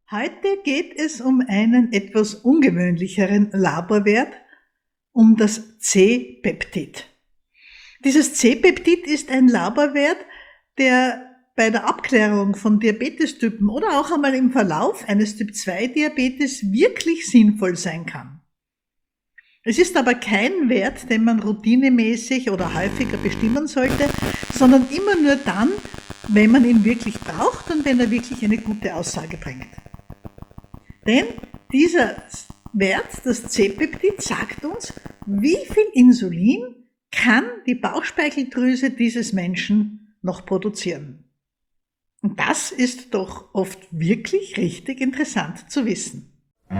Heute geht es um einen etwas ungewöhnlicheren Laborwert, um das C-Peptid. Dieses C-Peptid ist ein Laborwert, der bei der Abklärung von Diabetestypen oder auch einmal im Verlauf eines Typ-2-Diabetes wirklich sinnvoll sein kann. Es ist aber kein Wert, den man routinemäßig oder häufiger bestimmen sollte, sondern immer nur dann, wenn man ihn wirklich braucht und wenn er wirklich eine gute Aussage bringt. Denn dieser Wert, das C-Peptid, sagt uns, wie viel Insulin kann die Bauchspeicheldrüse dieses Menschen noch produzieren. Und das ist doch oft wirklich richtig interessant zu wissen.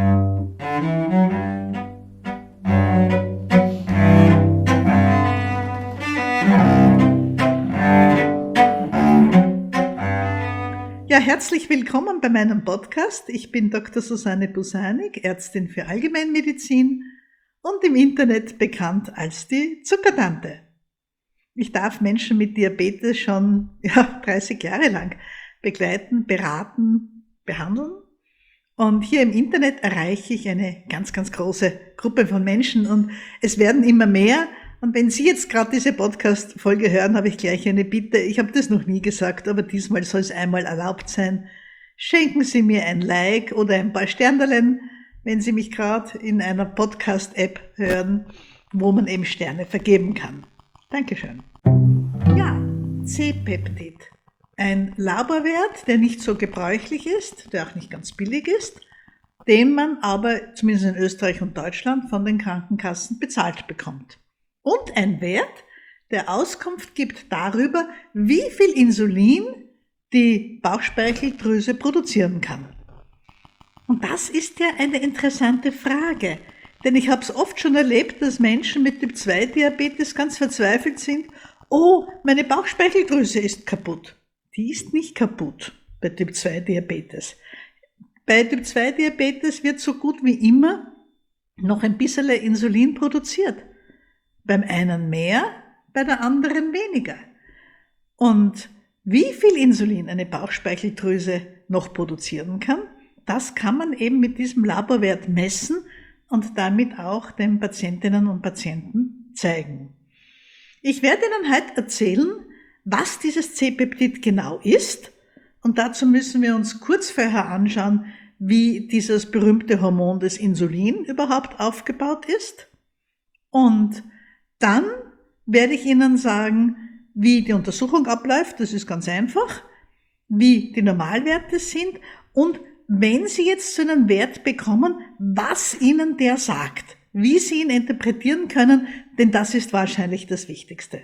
Ja, herzlich willkommen bei meinem Podcast. Ich bin Dr. Susanne Busanik, Ärztin für Allgemeinmedizin und im Internet bekannt als die Zuckertante. Ich darf Menschen mit Diabetes schon 30 Jahre lang begleiten, beraten, behandeln. Und hier im Internet erreiche ich eine ganz, ganz große Gruppe von Menschen und es werden immer mehr. Und wenn Sie jetzt gerade diese Podcast-Folge hören, habe ich gleich eine Bitte. Ich habe das noch nie gesagt, aber diesmal soll es einmal erlaubt sein. Schenken Sie mir ein Like oder ein paar Sternerlen, wenn Sie mich gerade in einer Podcast-App hören, wo man eben Sterne vergeben kann. Dankeschön. Ja, C-Peptid. Ein Laborwert, der nicht so gebräuchlich ist, der auch nicht ganz billig ist, den man aber zumindest in Österreich und Deutschland von den Krankenkassen bezahlt bekommt. Und ein Wert, der Auskunft gibt darüber, wie viel Insulin die Bauchspeicheldrüse produzieren kann. Und das ist ja eine interessante Frage, denn ich habe es oft schon erlebt, dass Menschen mit Typ-2-Diabetes ganz verzweifelt sind. Oh, meine Bauchspeicheldrüse ist kaputt. Die ist nicht kaputt bei Typ-2-Diabetes. Bei Typ-2-Diabetes wird so gut wie immer noch ein bisschen Insulin produziert. Beim einen mehr, bei der anderen weniger. Und wie viel Insulin eine Bauchspeicheldrüse noch produzieren kann, das kann man eben mit diesem Laborwert messen und damit auch den Patientinnen und Patienten zeigen. Ich werde Ihnen heute erzählen, was dieses C-Peptid genau ist. Und dazu müssen wir uns kurz vorher anschauen, wie dieses berühmte Hormon des Insulin überhaupt aufgebaut ist. Und dann werde ich Ihnen sagen, wie die Untersuchung abläuft, das ist ganz einfach, wie die Normalwerte sind und wenn Sie jetzt so einen Wert bekommen, was Ihnen der sagt, wie Sie ihn interpretieren können, denn das ist wahrscheinlich das Wichtigste.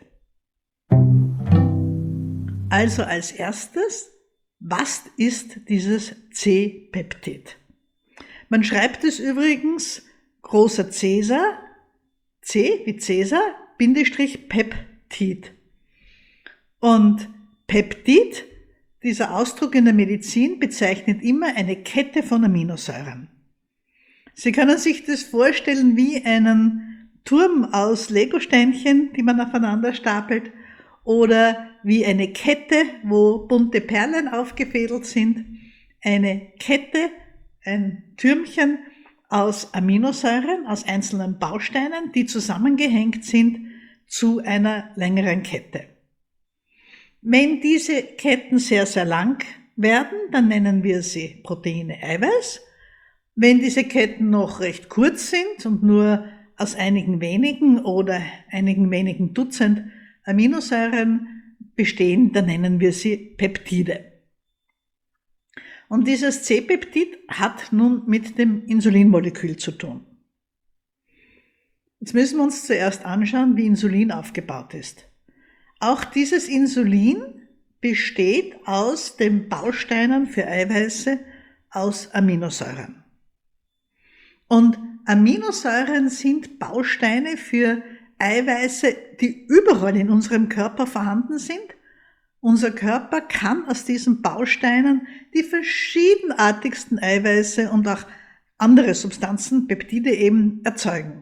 Also als erstes, was ist dieses C-Peptid? Man schreibt es übrigens großer Cäsar, C wie Cäsar, Bindestrich Peptid. Und Peptid, dieser Ausdruck in der Medizin, bezeichnet immer eine Kette von Aminosäuren. Sie können sich das vorstellen wie einen Turm aus Legosteinchen, die man aufeinander stapelt, oder wie eine Kette, wo bunte Perlen aufgefädelt sind. Eine Kette, ein Türmchen aus Aminosäuren, aus einzelnen Bausteinen, die zusammengehängt sind zu einer längeren Kette. Wenn diese Ketten sehr, sehr lang werden, dann nennen wir sie Proteine Eiweiß. Wenn diese Ketten noch recht kurz sind und nur aus einigen wenigen oder einigen wenigen Dutzend Aminosäuren bestehen, dann nennen wir sie Peptide. Und dieses C-Peptid hat nun mit dem Insulinmolekül zu tun. Jetzt müssen wir uns zuerst anschauen, wie Insulin aufgebaut ist. Auch dieses Insulin besteht aus den Bausteinen für Eiweiße aus Aminosäuren. Und Aminosäuren sind Bausteine für Eiweiße, die überall in unserem Körper vorhanden sind. Unser Körper kann aus diesen Bausteinen die verschiedenartigsten Eiweiße und auch andere Substanzen, Peptide eben, erzeugen.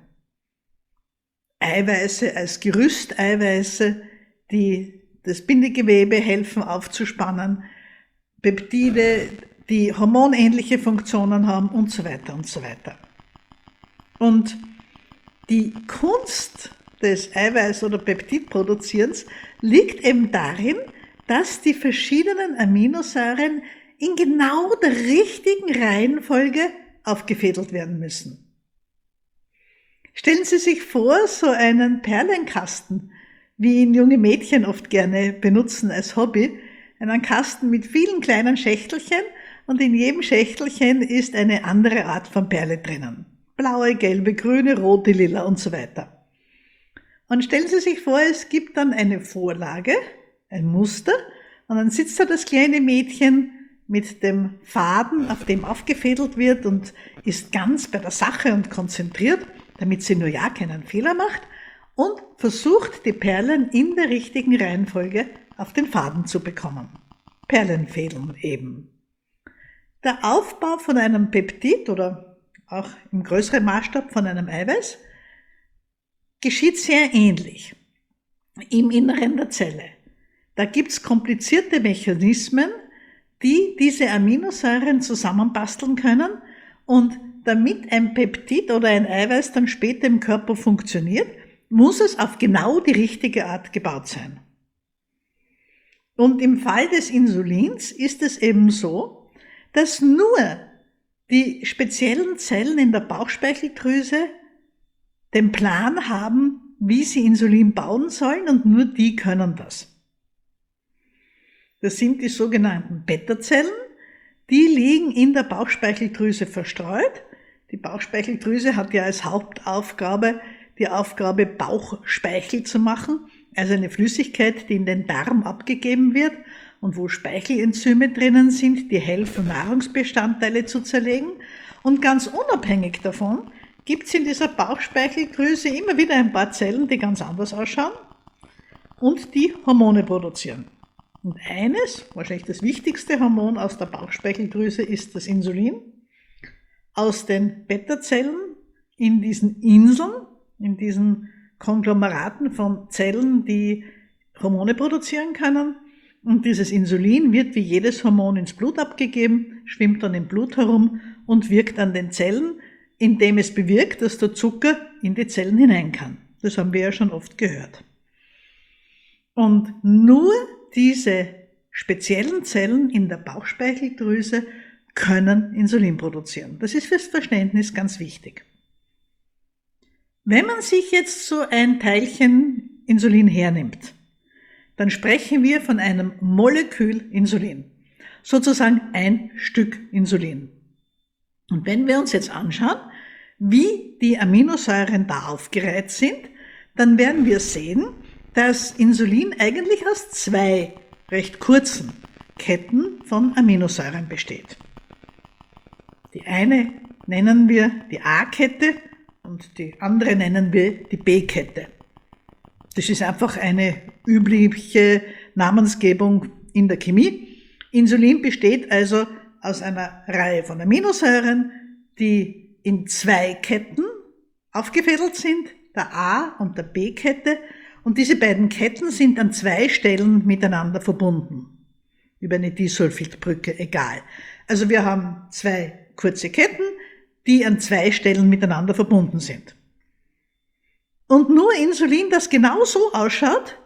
Eiweiße als Gerüsteiweiße, die das Bindegewebe helfen aufzuspannen. Peptide, die hormonähnliche Funktionen haben und so weiter und so weiter. Und die Kunst des Eiweiß- oder Peptidproduzierens liegt eben darin, dass die verschiedenen Aminosäuren in genau der richtigen Reihenfolge aufgefädelt werden müssen. Stellen Sie sich vor, so einen Perlenkasten, wie ihn junge Mädchen oft gerne benutzen als Hobby, einen Kasten mit vielen kleinen Schächtelchen und in jedem Schächtelchen ist eine andere Art von Perle drinnen. Blaue, gelbe, grüne, rote, lila und so weiter. Und stellen Sie sich vor, es gibt dann eine Vorlage, ein Muster, und dann sitzt da das kleine Mädchen mit dem Faden, auf dem aufgefädelt wird und ist ganz bei der Sache und konzentriert, damit sie nur ja keinen Fehler macht und versucht, die Perlen in der richtigen Reihenfolge auf den Faden zu bekommen. Perlenfädeln eben. Der Aufbau von einem Peptid oder auch im größeren Maßstab von einem Eiweiß geschieht sehr ähnlich im Inneren der Zelle. Da gibt's komplizierte Mechanismen, die diese Aminosäuren zusammenbasteln können, und damit ein Peptid oder ein Eiweiß dann später im Körper funktioniert, muss es auf genau die richtige Art gebaut sein. Und im Fall des Insulins ist es eben so, dass nur die speziellen Zellen in der Bauchspeicheldrüse den Plan haben, wie sie Insulin bauen sollen, und nur die können das. Das sind die sogenannten Beta-Zellen, die liegen in der Bauchspeicheldrüse verstreut. Die Bauchspeicheldrüse hat ja als Hauptaufgabe die Aufgabe, Bauchspeichel zu machen, also eine Flüssigkeit, die in den Darm abgegeben wird und wo Speichelenzyme drinnen sind, die helfen, Nahrungsbestandteile zu zerlegen. Und ganz unabhängig davon gibt es in dieser Bauchspeicheldrüse immer wieder ein paar Zellen, die ganz anders ausschauen und die Hormone produzieren. Und eines, wahrscheinlich das wichtigste Hormon aus der Bauchspeicheldrüse, ist das Insulin. Aus den Beta-Zellen in diesen Inseln, in diesen Konglomeraten von Zellen, die Hormone produzieren können. Und dieses Insulin wird wie jedes Hormon ins Blut abgegeben, schwimmt dann im Blut herum und wirkt an den Zellen, indem es bewirkt, dass der Zucker in die Zellen hinein kann. Das haben wir ja schon oft gehört. Und nur diese speziellen Zellen in der Bauchspeicheldrüse können Insulin produzieren. Das ist fürs Verständnis ganz wichtig. Wenn man sich jetzt so ein Teilchen Insulin hernimmt, dann sprechen wir von einem Molekül Insulin, sozusagen ein Stück Insulin. Und wenn wir uns jetzt anschauen, wie die Aminosäuren da aufgereiht sind, dann werden wir sehen, dass Insulin eigentlich aus zwei recht kurzen Ketten von Aminosäuren besteht. Die eine nennen wir die A-Kette und die andere nennen wir die B-Kette. Das ist einfach eine übliche Namensgebung in der Chemie. Insulin besteht also aus einer Reihe von Aminosäuren, die in zwei Ketten aufgefädelt sind, der A- und der B-Kette. Und diese beiden Ketten sind an zwei Stellen miteinander verbunden. Über eine Disulfidbrücke, egal. Also wir haben zwei kurze Ketten, die an zwei Stellen miteinander verbunden sind. Und nur Insulin, das genau so ausschaut,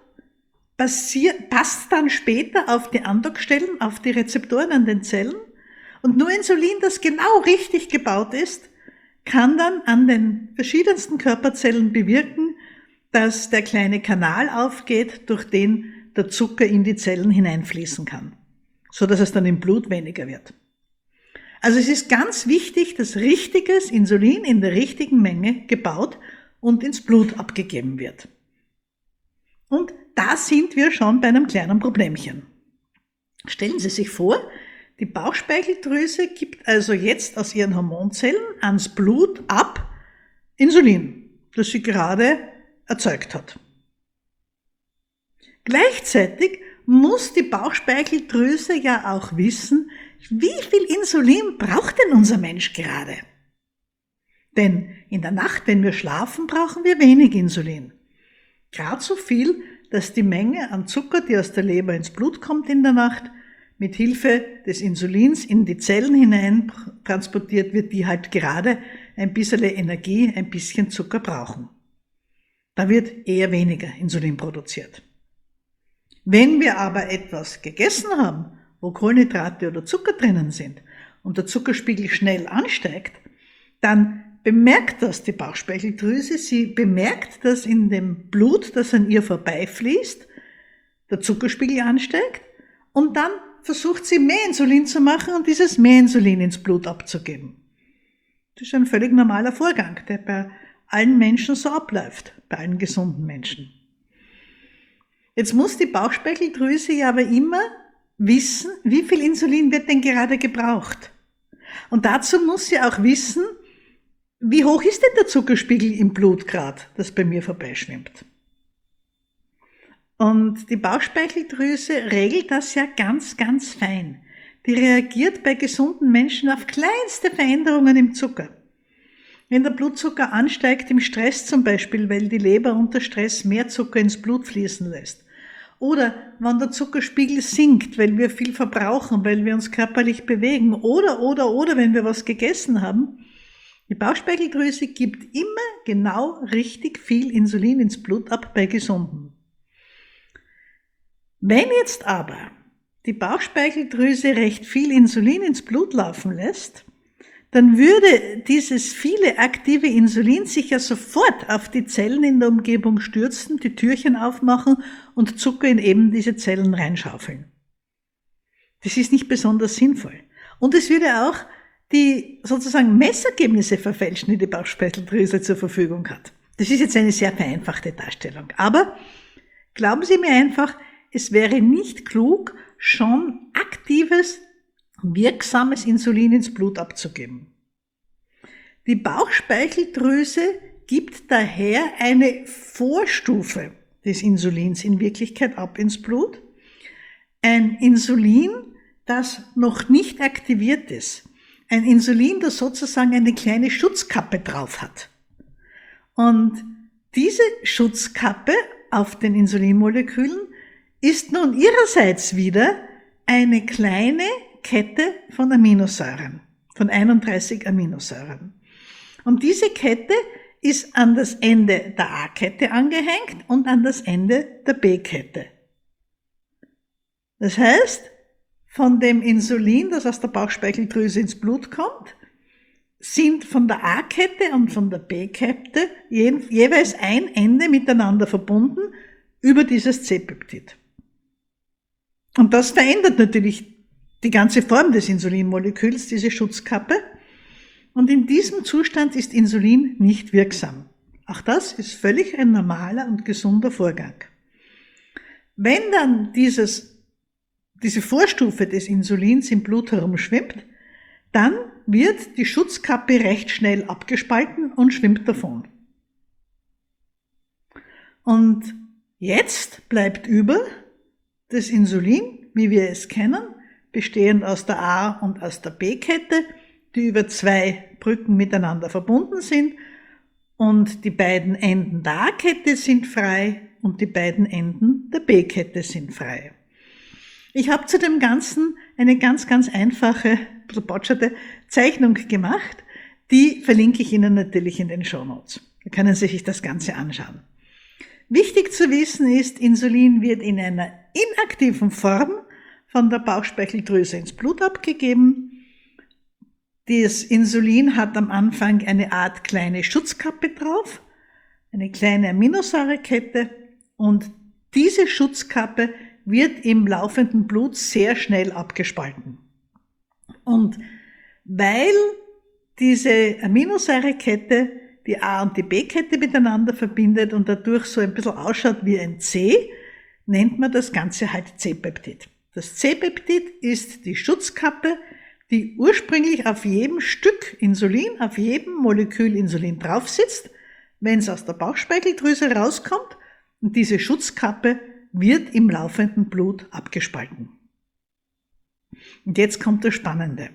passt dann später auf die Andockstellen, auf die Rezeptoren an den Zellen. Und nur Insulin, das genau richtig gebaut ist, kann dann an den verschiedensten Körperzellen bewirken, dass der kleine Kanal aufgeht, durch den der Zucker in die Zellen hineinfließen kann, so dass es dann im Blut weniger wird. Also es ist ganz wichtig, dass richtiges Insulin in der richtigen Menge gebaut und ins Blut abgegeben wird. Und da sind wir schon bei einem kleinen Problemchen. Stellen Sie sich vor, die Bauchspeicheldrüse gibt also jetzt aus ihren Hormonzellen ans Blut ab Insulin, das sie gerade erzeugt hat. Gleichzeitig muss die Bauchspeicheldrüse ja auch wissen, wie viel Insulin braucht denn unser Mensch gerade? Denn in der Nacht, wenn wir schlafen, brauchen wir wenig Insulin. Gerade so viel, dass die Menge an Zucker, die aus der Leber ins Blut kommt in der Nacht, mit Hilfe des Insulins in die Zellen hinein transportiert wird, die halt gerade ein bisschen Energie, ein bisschen Zucker brauchen. Da wird eher weniger Insulin produziert. Wenn wir aber etwas gegessen haben, wo Kohlenhydrate oder Zucker drinnen sind und der Zuckerspiegel schnell ansteigt, dann bemerkt das die Bauchspeicheldrüse. Sie bemerkt, dass in dem Blut, das an ihr vorbeifließt, der Zuckerspiegel ansteigt und dann versucht sie mehr Insulin zu machen und dieses mehr Insulin ins Blut abzugeben. Das ist ein völlig normaler Vorgang, der bei allen Menschen so abläuft, bei allen gesunden Menschen. Jetzt muss die Bauchspeicheldrüse ja aber immer wissen, wie viel Insulin wird denn gerade gebraucht. Und dazu muss sie auch wissen, wie hoch ist denn der Zuckerspiegel im Blut gerade, das bei mir vorbeischwimmt. Und die Bauchspeicheldrüse regelt das ja ganz, ganz fein. Die reagiert bei gesunden Menschen auf kleinste Veränderungen im Zucker. Wenn der Blutzucker ansteigt im Stress zum Beispiel, weil die Leber unter Stress mehr Zucker ins Blut fließen lässt. Oder wenn der Zuckerspiegel sinkt, weil wir viel verbrauchen, weil wir uns körperlich bewegen. Oder wenn wir was gegessen haben. Die Bauchspeicheldrüse gibt immer genau richtig viel Insulin ins Blut ab bei Gesunden. Wenn jetzt aber die Bauchspeicheldrüse recht viel Insulin ins Blut laufen lässt, dann würde dieses viele aktive Insulin sich ja sofort auf die Zellen in der Umgebung stürzen, die Türchen aufmachen und Zucker in eben diese Zellen reinschaufeln. Das ist nicht besonders sinnvoll. Und es würde auch die sozusagen Messergebnisse verfälschen, die die Bauchspeicheldrüse zur Verfügung hat. Das ist jetzt eine sehr vereinfachte Darstellung. Aber glauben Sie mir einfach, es wäre nicht klug, schon aktives, wirksames Insulin ins Blut abzugeben. Die Bauchspeicheldrüse gibt daher eine Vorstufe des Insulins in Wirklichkeit ab ins Blut. Ein Insulin, das noch nicht aktiviert ist. Ein Insulin, das sozusagen eine kleine Schutzkappe drauf hat. Und diese Schutzkappe auf den Insulinmolekülen ist nun ihrerseits wieder eine kleine Kette von Aminosäuren, von 31 Aminosäuren. Und diese Kette ist an das Ende der A-Kette angehängt und an das Ende der B-Kette. Das heißt, von dem Insulin, das aus der Bauchspeicheldrüse ins Blut kommt, sind von der A-Kette und von der B-Kette jeweils ein Ende miteinander verbunden über dieses C-Peptid. Und das verändert natürlich die ganze Form des Insulinmoleküls, diese Schutzkappe. Und in diesem Zustand ist Insulin nicht wirksam. Auch das ist völlig ein normaler und gesunder Vorgang. Wenn dann diese Vorstufe des Insulins im Blut herumschwimmt, dann wird die Schutzkappe recht schnell abgespalten und schwimmt davon. Und jetzt bleibt über das Insulin, wie wir es kennen, bestehend aus der A- und aus der B-Kette, die über 2 Brücken miteinander verbunden sind, und die beiden Enden der A-Kette sind frei und die beiden Enden der B-Kette sind frei. Ich habe zu dem Ganzen eine ganz, ganz einfache, botscherte Zeichnung gemacht, die verlinke ich Ihnen natürlich in den Shownotes. Da können Sie sich das Ganze anschauen. Wichtig zu wissen ist, Insulin wird in einer inaktiven Form von der Bauchspeicheldrüse ins Blut abgegeben. Das Insulin hat am Anfang eine Art kleine Schutzkappe drauf, eine kleine Aminosäurekette, und diese Schutzkappe wird im laufenden Blut sehr schnell abgespalten. Und weil diese Aminosäurekette die A- und die B-Kette miteinander verbindet und dadurch so ein bisschen ausschaut wie ein C, nennt man das Ganze halt C-Peptid. Das C-Peptid ist die Schutzkappe, die ursprünglich auf jedem Stück Insulin, auf jedem Molekül Insulin drauf sitzt, wenn es aus der Bauchspeicheldrüse rauskommt, und diese Schutzkappe wird im laufenden Blut abgespalten. Und jetzt kommt das Spannende.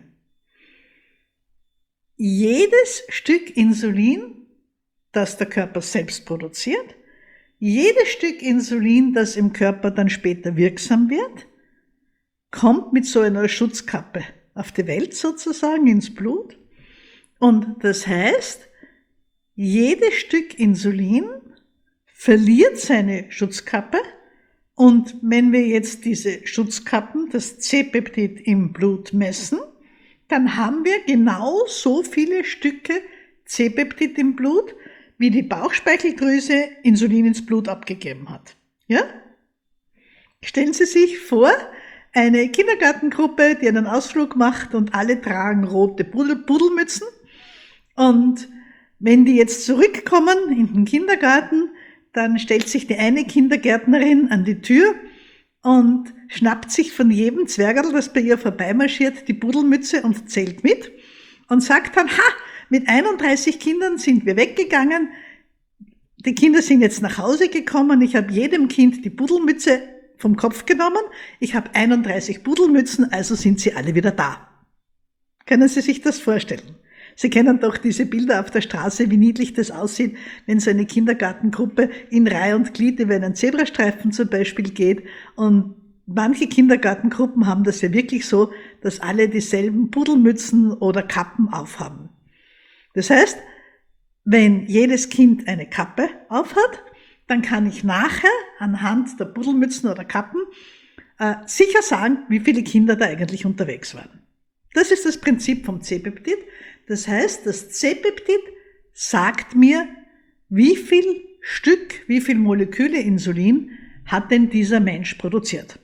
Jedes Stück Insulin, das der Körper selbst produziert, jedes Stück Insulin, das im Körper dann später wirksam wird, kommt mit so einer Schutzkappe auf die Welt sozusagen, ins Blut. Und das heißt, jedes Stück Insulin verliert seine Schutzkappe. Und wenn wir jetzt diese Schutzkappen, das C-Peptid im Blut messen, dann haben wir genau so viele Stücke C-Peptid im Blut, wie die Bauchspeicheldrüse Insulin ins Blut abgegeben hat. Ja? Stellen Sie sich vor, eine Kindergartengruppe, die einen Ausflug macht und alle tragen rote Pudelmützen. Und wenn die jetzt zurückkommen in den Kindergarten, dann stellt sich die eine Kindergärtnerin an die Tür und schnappt sich von jedem Zwergerl, das bei ihr vorbeimarschiert, die Pudelmütze und zählt mit und sagt dann, mit 31 Kindern sind wir weggegangen, die Kinder sind jetzt nach Hause gekommen, ich habe jedem Kind die Pudelmütze vom Kopf genommen, ich habe 31 Pudelmützen, also sind sie alle wieder da. Können Sie sich das vorstellen? Sie kennen doch diese Bilder auf der Straße, wie niedlich das aussieht, wenn so eine Kindergartengruppe in Reihe und Glied über einen Zebrastreifen zum Beispiel geht. Und manche Kindergartengruppen haben das ja wirklich so, dass alle dieselben Pudelmützen oder Kappen aufhaben. Das heißt, wenn jedes Kind eine Kappe aufhat, dann kann ich nachher anhand der Pudelmützen oder Kappen sicher sagen, wie viele Kinder da eigentlich unterwegs waren. Das ist das Prinzip vom C-Peptid. Das heißt, das C-Peptid sagt mir, wie viel Stück, wie viel Moleküle Insulin hat denn dieser Mensch produziert.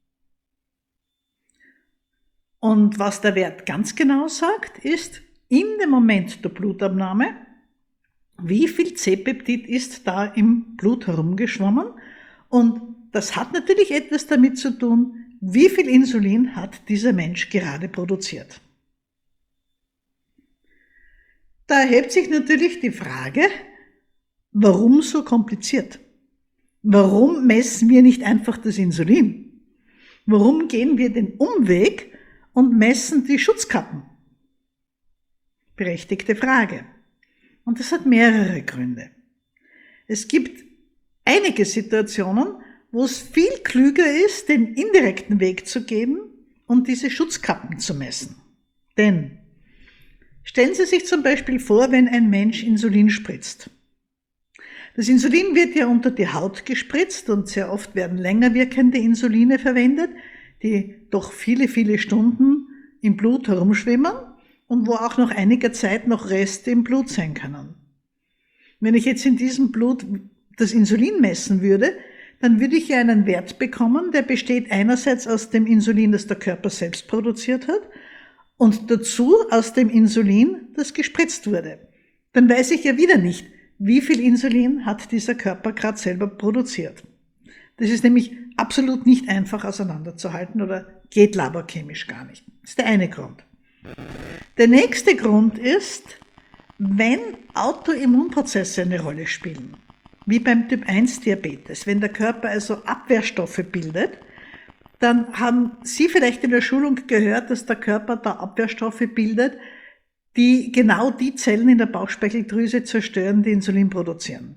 Und was der Wert ganz genau sagt, ist, in dem Moment der Blutabnahme, wie viel C-Peptid ist da im Blut herumgeschwommen. Und das hat natürlich etwas damit zu tun, wie viel Insulin hat dieser Mensch gerade produziert. Da erhebt sich natürlich die Frage, warum so kompliziert? Warum messen wir nicht einfach das Insulin? Warum gehen wir den Umweg und messen die Schutzkappen? Berechtigte Frage. Und das hat mehrere Gründe. Es gibt einige Situationen, wo es viel klüger ist, den indirekten Weg zu gehen und diese Schutzkappen zu messen. Denn stellen Sie sich zum Beispiel vor, wenn ein Mensch Insulin spritzt. Das Insulin wird ja unter die Haut gespritzt und sehr oft werden länger wirkende Insuline verwendet, die doch viele, viele Stunden im Blut herumschwimmen und wo auch nach einiger Zeit noch Reste im Blut sein können. Wenn ich jetzt in diesem Blut das Insulin messen würde, dann würde ich ja einen Wert bekommen, der besteht einerseits aus dem Insulin, das der Körper selbst produziert hat, und dazu aus dem Insulin, das gespritzt wurde. Dann weiß ich ja wieder nicht, wie viel Insulin hat dieser Körper gerade selber produziert. Das ist nämlich absolut nicht einfach auseinanderzuhalten oder geht laborchemisch gar nicht. Das ist der eine Grund. Der nächste Grund ist, wenn Autoimmunprozesse eine Rolle spielen, wie beim Typ-1-Diabetes, wenn der Körper also Abwehrstoffe bildet, dann haben Sie vielleicht in der Schulung gehört, dass der Körper da Abwehrstoffe bildet, die genau die Zellen in der Bauchspeicheldrüse zerstören, die Insulin produzieren.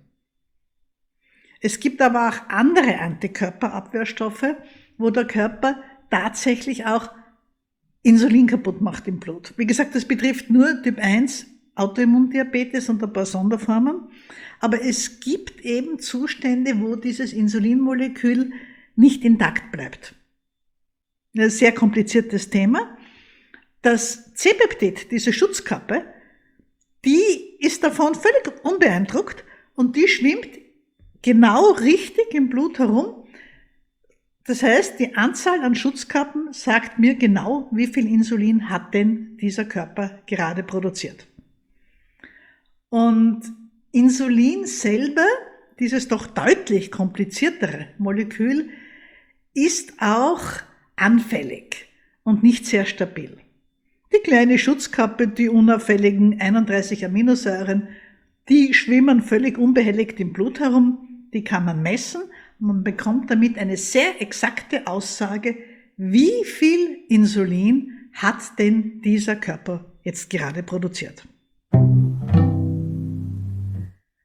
Es gibt aber auch andere Antikörperabwehrstoffe, wo der Körper tatsächlich auch Insulin kaputt macht im Blut. Wie gesagt, das betrifft nur Typ 1 Autoimmundiabetes und ein paar Sonderformen. Aber es gibt eben Zustände, wo dieses Insulinmolekül nicht intakt bleibt. Ein sehr kompliziertes Thema. Das C-Peptid, diese Schutzkappe, die ist davon völlig unbeeindruckt und die schwimmt genau richtig im Blut herum. Das heißt, die Anzahl an Schutzkappen sagt mir genau, wie viel Insulin hat denn dieser Körper gerade produziert. Und Insulin selber, dieses doch deutlich kompliziertere Molekül, ist auch anfällig und nicht sehr stabil. Die kleine Schutzkappe, die unauffälligen 31 Aminosäuren, die schwimmen völlig unbehelligt im Blut herum, die kann man messen und man bekommt damit eine sehr exakte Aussage, wie viel Insulin hat denn dieser Körper jetzt gerade produziert.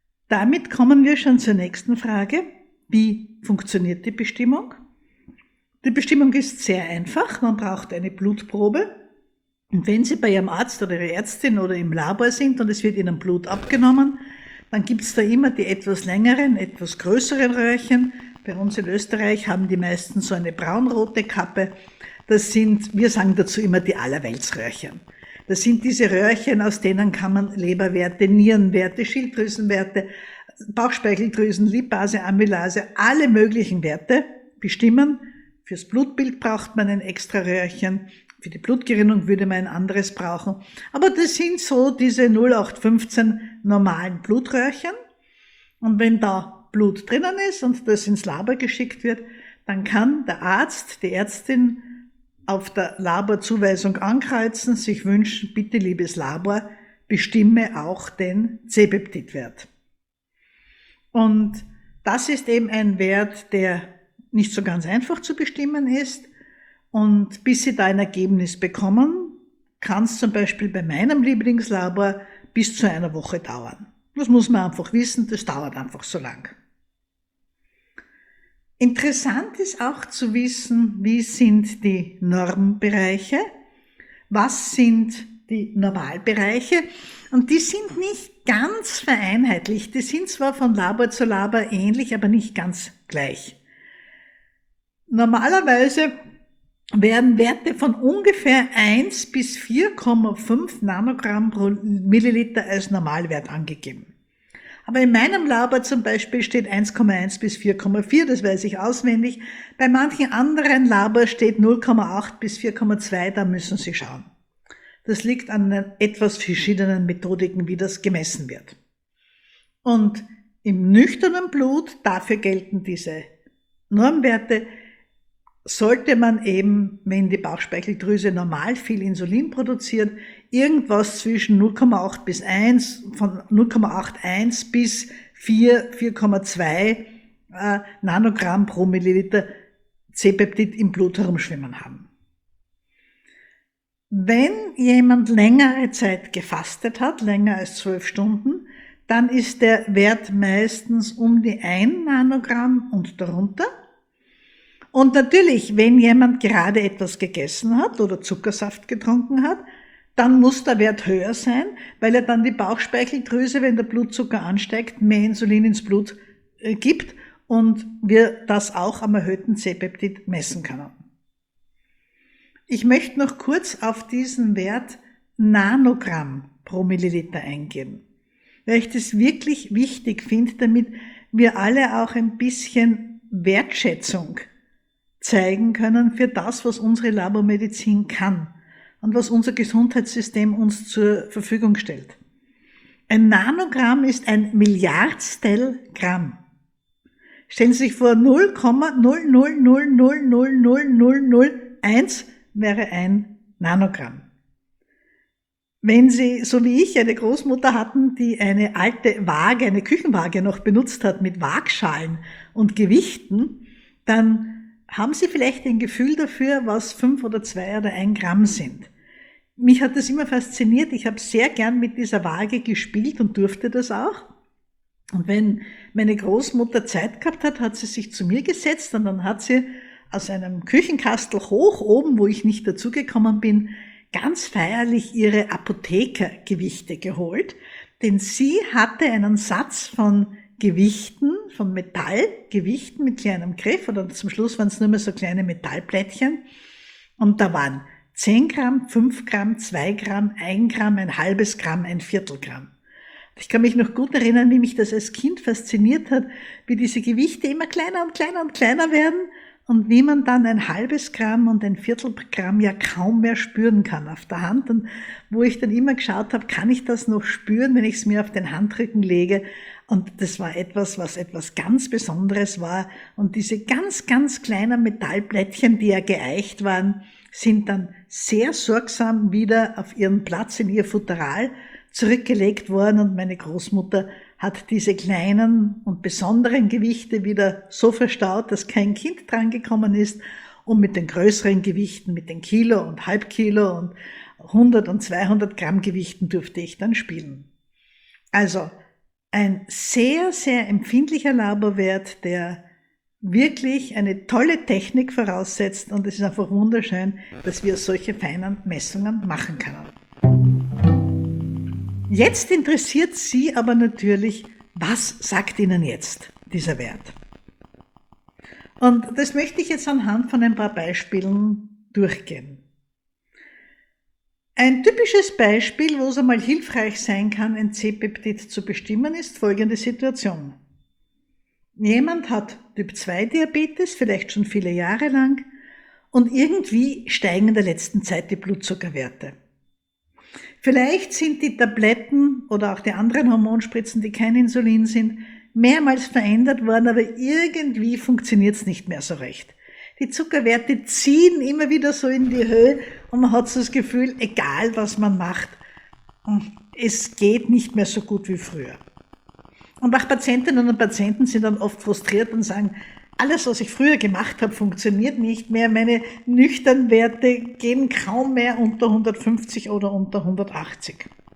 Damit kommen wir schon zur nächsten Frage. Wie funktioniert die Bestimmung? Die Bestimmung ist sehr einfach. Man braucht eine Blutprobe. Und wenn Sie bei Ihrem Arzt oder Ihrer Ärztin oder im Labor sind und es wird Ihnen Blut abgenommen, dann gibt es da immer die etwas längeren, etwas größeren Röhrchen. Bei uns in Österreich haben die meisten so eine braunrote Kappe. Das sind, wir sagen dazu immer die Allerweltsröhrchen. Das sind diese Röhrchen, aus denen kann man Leberwerte, Nierenwerte, Schilddrüsenwerte, Bauchspeicheldrüsen, Lipase, Amylase, alle möglichen Werte bestimmen. Fürs Blutbild braucht man ein extra Röhrchen. Für die Blutgerinnung würde man ein anderes brauchen. Aber das sind so diese 0815 normalen Blutröhrchen. Und wenn da Blut drinnen ist und das ins Labor geschickt wird, dann kann der Arzt, die Ärztin auf der Laborzuweisung ankreuzen, sich wünschen, bitte liebes Labor, bestimme auch den C-Peptidwert. Und das ist eben ein Wert, der nicht so ganz einfach zu bestimmen ist. Und bis Sie da ein Ergebnis bekommen, kann es zum Beispiel bei meinem Lieblingslabor bis zu einer Woche dauern. Das muss man einfach wissen, das dauert einfach so lang. Interessant ist auch zu wissen, wie sind die Normbereiche, was sind die Normalbereiche, und die sind nicht ganz vereinheitlicht. Die sind zwar von Labor zu Labor ähnlich, aber nicht ganz gleich. Normalerweise werden Werte von ungefähr 1 bis 4,5 Nanogramm pro Milliliter als Normalwert angegeben. Aber in meinem Labor zum Beispiel steht 1,1 bis 4,4, das weiß ich auswendig. Bei manchen anderen Labors steht 0,8 bis 4,2, da müssen Sie schauen. Das liegt an den etwas verschiedenen Methodiken, wie das gemessen wird. Und im nüchternen Blut, dafür gelten diese Normwerte, sollte man eben, wenn die Bauchspeicheldrüse normal viel Insulin produziert, irgendwas zwischen 0,8 bis 1, von 0,81 bis 4,2 Nanogramm pro Milliliter C-Peptid im Blut herumschwimmen haben. Wenn jemand längere Zeit gefastet hat, länger als 12 Stunden, dann ist der Wert meistens um die 1 Nanogramm und darunter. Und natürlich, wenn jemand gerade etwas gegessen hat oder Zuckersaft getrunken hat, dann muss der Wert höher sein, weil er dann die Bauchspeicheldrüse, wenn der Blutzucker ansteigt, mehr Insulin ins Blut gibt und wir das auch am erhöhten C-Peptid messen können. Ich möchte noch kurz auf diesen Wert Nanogramm pro Milliliter eingehen, weil ich das wirklich wichtig finde, damit wir alle auch ein bisschen Wertschätzung zeigen können für das, was unsere Labormedizin kann und was unser Gesundheitssystem uns zur Verfügung stellt. Ein Nanogramm ist ein Milliardstel Gramm. Stellen Sie sich vor, 0,000000001 wäre ein Nanogramm. Wenn Sie, so wie ich, eine Großmutter hatten, die eine alte Waage, eine Küchenwaage noch benutzt hat mit Waagschalen und Gewichten, dann haben Sie vielleicht ein Gefühl dafür, was 5 oder 2 oder 1 Gramm sind. Mich hat das immer fasziniert. Ich habe sehr gern mit dieser Waage gespielt und durfte das auch. Und wenn meine Großmutter Zeit gehabt hat, hat sie sich zu mir gesetzt und dann hat sie aus einem Küchenkastel hoch oben, wo ich nicht dazugekommen bin, ganz feierlich ihre Apothekergewichte geholt. Denn sie hatte einen Satz von Gewichten, von Metallgewichten mit kleinem Griff, oder zum Schluss waren es nur mehr so kleine Metallplättchen. Und da waren 10 Gramm, 5 Gramm, 2 Gramm, 1 Gramm, ein halbes Gramm, ein Viertelgramm. Ich kann mich noch gut erinnern, wie mich das als Kind fasziniert hat, wie diese Gewichte immer kleiner und kleiner und kleiner werden und wie man dann ein halbes Gramm und ein Viertelgramm ja kaum mehr spüren kann auf der Hand. Und wo ich dann immer geschaut habe, kann ich das noch spüren, wenn ich es mir auf den Handrücken lege. Und das war etwas, was etwas ganz Besonderes war. Und diese ganz, ganz kleinen Metallplättchen, die ja geeicht waren, sind dann sehr sorgsam wieder auf ihren Platz in ihr Futteral zurückgelegt worden. Und meine Großmutter hat diese kleinen und besonderen Gewichte wieder so verstaut, dass kein Kind dran gekommen ist. Und mit den größeren Gewichten, mit den Kilo und Halbkilo und 100 und 200 Gramm Gewichten durfte ich dann spielen. Also ein sehr, sehr empfindlicher Laborwert, der wirklich eine tolle Technik voraussetzt und es ist einfach wunderschön, dass wir solche feinen Messungen machen können. Jetzt interessiert Sie aber natürlich, was sagt Ihnen jetzt dieser Wert? Und das möchte ich jetzt anhand von ein paar Beispielen durchgehen. Ein typisches Beispiel, wo es einmal hilfreich sein kann, ein C-Peptid zu bestimmen, ist folgende Situation. Jemand hat Typ-2-Diabetes, vielleicht schon viele Jahre lang, und irgendwie steigen in der letzten Zeit die Blutzuckerwerte. Vielleicht sind die Tabletten oder auch die anderen Hormonspritzen, die kein Insulin sind, mehrmals verändert worden, aber irgendwie funktioniert es nicht mehr so recht. Die Zuckerwerte ziehen immer wieder so in die Höhe und man hat so das Gefühl, egal was man macht, es geht nicht mehr so gut wie früher. Und auch Patientinnen und Patienten sind dann oft frustriert und sagen, alles, was ich früher gemacht habe, funktioniert nicht mehr. Meine nüchternen Werte gehen kaum mehr unter 150 oder unter 180.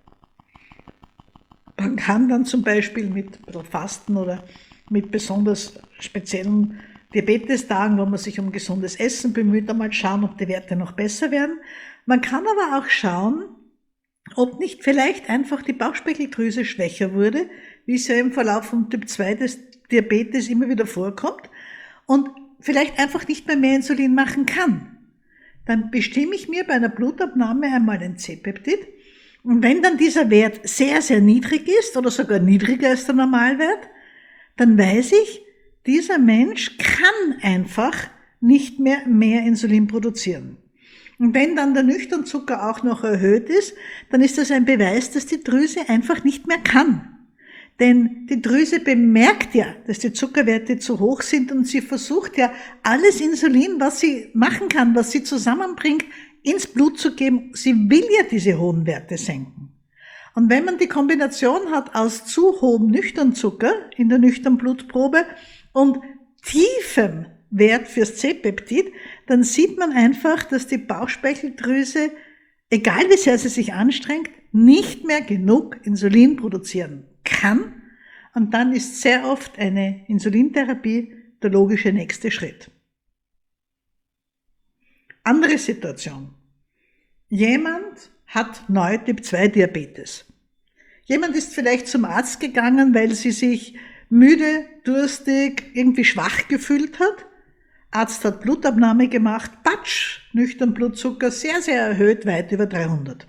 Man kann dann zum Beispiel mit Fasten oder mit besonders speziellen Diabetestagen, wo man sich um gesundes Essen bemüht, einmal schauen, ob die Werte noch besser werden. Man kann aber auch schauen, ob nicht vielleicht einfach die Bauchspeicheldrüse schwächer wurde, wie es ja im Verlauf von Typ 2 des Diabetes immer wieder vorkommt und vielleicht einfach nicht mehr Insulin machen kann. Dann bestimme ich mir bei einer Blutabnahme einmal ein C-Peptid und wenn dann dieser Wert sehr, sehr niedrig ist oder sogar niedriger als der Normalwert, dann weiß ich, dieser Mensch kann einfach nicht mehr Insulin produzieren. Und wenn dann der Nüchternzucker auch noch erhöht ist, dann ist das ein Beweis, dass die Drüse einfach nicht mehr kann. Denn die Drüse bemerkt ja, dass die Zuckerwerte zu hoch sind und sie versucht ja, alles Insulin, was sie machen kann, was sie zusammenbringt, ins Blut zu geben. Sie will ja diese hohen Werte senken. Und wenn man die Kombination hat aus zu hohem Nüchternzucker in der Nüchternblutprobe und tiefem Wert fürs C-Peptid, dann sieht man einfach, dass die Bauchspeicheldrüse, egal wie sehr sie sich anstrengt, nicht mehr genug Insulin produzieren kann. Und dann ist sehr oft eine Insulintherapie der logische nächste Schritt. Andere Situation. Jemand hat neu Typ-2-Diabetes. Jemand ist vielleicht zum Arzt gegangen, weil sie sich müde, durstig, irgendwie schwach gefühlt hat. Arzt hat Blutabnahme gemacht, patsch, nüchtern Blutzucker sehr, sehr erhöht, weit über 300.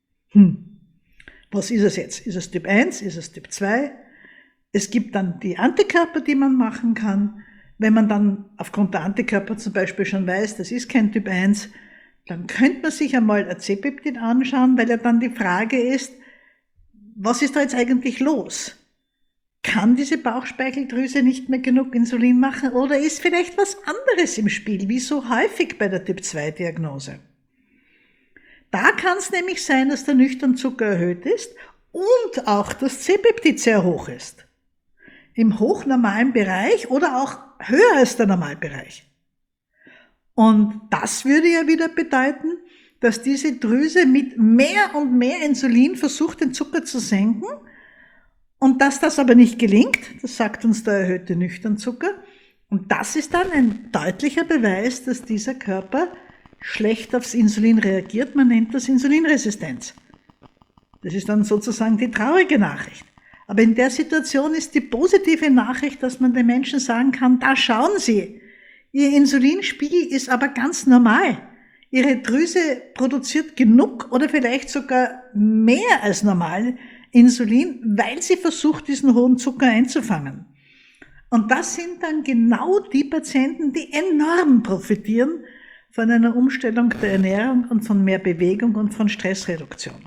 Was ist es jetzt? Ist es Typ 1? Ist es Typ 2? Es gibt dann die Antikörper, die man machen kann. Wenn man dann aufgrund der Antikörper zum Beispiel schon weiß, das ist kein Typ 1, dann könnte man sich einmal ein C-Peptid anschauen, weil ja dann die Frage ist, was ist da jetzt eigentlich los? Kann diese Bauchspeicheldrüse nicht mehr genug Insulin machen oder ist vielleicht was anderes im Spiel, wie so häufig bei der Typ-2-Diagnose? Da kann es nämlich sein, dass der Nüchternzucker erhöht ist und auch das C-Peptid sehr hoch ist. Im hochnormalen Bereich oder auch höher als der Normalbereich. Und das würde ja wieder bedeuten, dass diese Drüse mit mehr und mehr Insulin versucht, den Zucker zu senken. Und dass das aber nicht gelingt, das sagt uns der erhöhte Nüchternzucker. Und das ist dann ein deutlicher Beweis, dass dieser Körper schlecht aufs Insulin reagiert. Man nennt das Insulinresistenz. Das ist dann sozusagen die traurige Nachricht. Aber in der Situation ist die positive Nachricht, dass man den Menschen sagen kann, da schauen Sie, Ihr Insulinspiegel ist aber ganz normal. Ihre Drüse produziert genug oder vielleicht sogar mehr als normal Insulin, weil sie versucht, diesen hohen Zucker einzufangen. Und das sind dann genau die Patienten, die enorm profitieren von einer Umstellung der Ernährung und von mehr Bewegung und von Stressreduktion.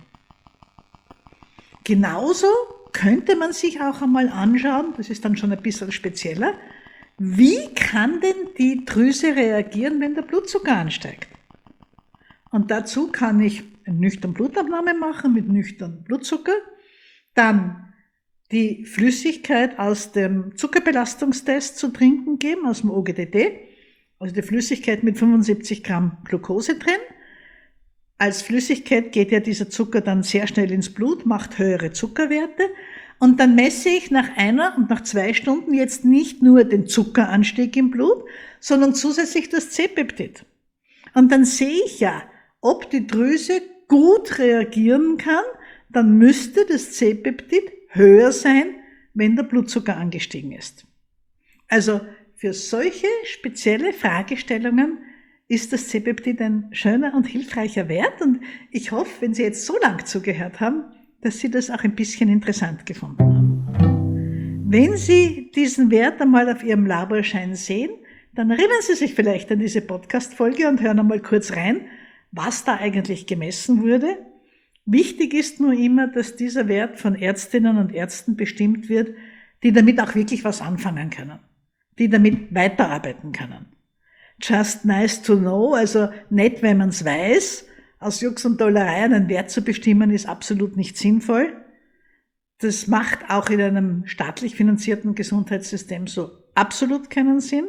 Genauso könnte man sich auch einmal anschauen, das ist dann schon ein bisschen spezieller, wie kann denn die Drüse reagieren, wenn der Blutzucker ansteigt? Und dazu kann ich eine nüchterne Blutabnahme machen mit nüchternem Blutzucker, dann die Flüssigkeit aus dem Zuckerbelastungstest zu trinken geben, aus dem OGTT, also die Flüssigkeit mit 75 Gramm Glucose drin. Als Flüssigkeit geht ja dieser Zucker dann sehr schnell ins Blut, macht höhere Zuckerwerte, Und dann messe ich nach 1 und nach 2 Stunden jetzt nicht nur den Zuckeranstieg im Blut, sondern zusätzlich das C-Peptid. Und dann sehe ich ja, ob die Drüse gut reagieren kann, dann müsste das C-Peptid höher sein, wenn der Blutzucker angestiegen ist. Also für solche spezielle Fragestellungen ist das C-Peptid ein schöner und hilfreicher Wert. Und ich hoffe, wenn Sie jetzt so lang zugehört haben, dass Sie das auch ein bisschen interessant gefunden haben. Wenn Sie diesen Wert einmal auf Ihrem Laborschein sehen, dann erinnern Sie sich vielleicht an diese Podcast-Folge und hören einmal kurz rein, was da eigentlich gemessen wurde. Wichtig ist nur immer, dass dieser Wert von Ärztinnen und Ärzten bestimmt wird, die damit auch wirklich was anfangen können, die damit weiterarbeiten können. Just nice to know, also nett, wenn man es weiß. Aus Jux und Dollerei einen Wert zu bestimmen, ist absolut nicht sinnvoll. Das macht auch in einem staatlich finanzierten Gesundheitssystem so absolut keinen Sinn.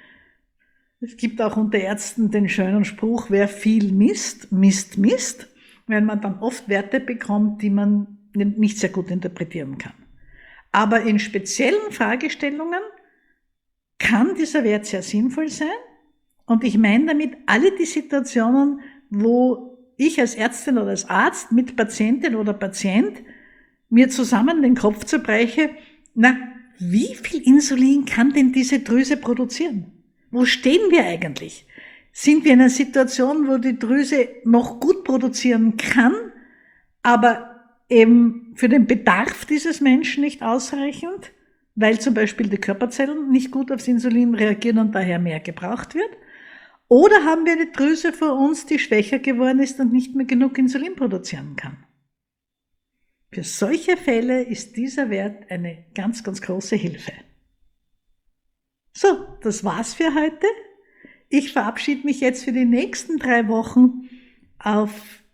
Es gibt auch unter Ärzten den schönen Spruch, wer viel misst, misst, misst, weil man dann oft Werte bekommt, die man nicht sehr gut interpretieren kann. Aber in speziellen Fragestellungen kann dieser Wert sehr sinnvoll sein. Und ich meine damit alle die Situationen, wo ich als Ärztin oder als Arzt mit Patientin oder Patient mir zusammen den Kopf zerbreche, wie viel Insulin kann denn diese Drüse produzieren? Wo stehen wir eigentlich? Sind wir in einer Situation, wo die Drüse noch gut produzieren kann, aber eben für den Bedarf dieses Menschen nicht ausreichend, weil zum Beispiel die Körperzellen nicht gut aufs Insulin reagieren und daher mehr gebraucht wird? Oder haben wir eine Drüse vor uns, die schwächer geworden ist und nicht mehr genug Insulin produzieren kann? Für solche Fälle ist dieser Wert eine ganz, ganz große Hilfe. So, das war's für heute. Ich verabschiede mich jetzt für die nächsten 3 Wochen auf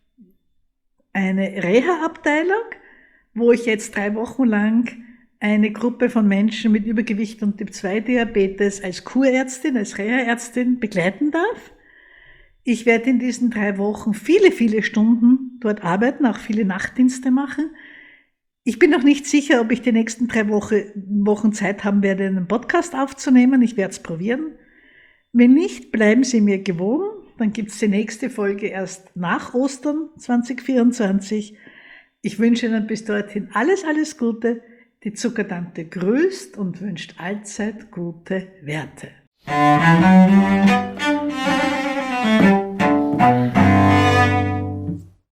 eine Reha-Abteilung, wo ich jetzt 3 Wochen lang eine Gruppe von Menschen mit Übergewicht und Typ-2-Diabetes als Kurärztin, als Reha-Ärztin begleiten darf. Ich werde in diesen 3 Wochen viele, viele Stunden dort arbeiten, auch viele Nachtdienste machen. Ich bin noch nicht sicher, ob ich die nächsten 3 Wochen Zeit haben werde, einen Podcast aufzunehmen. Ich werde es probieren. Wenn nicht, bleiben Sie mir gewogen. Dann gibt es die nächste Folge erst nach Ostern 2024. Ich wünsche Ihnen bis dorthin alles, alles Gute. Die Zuckertante grüßt und wünscht allzeit gute Werte.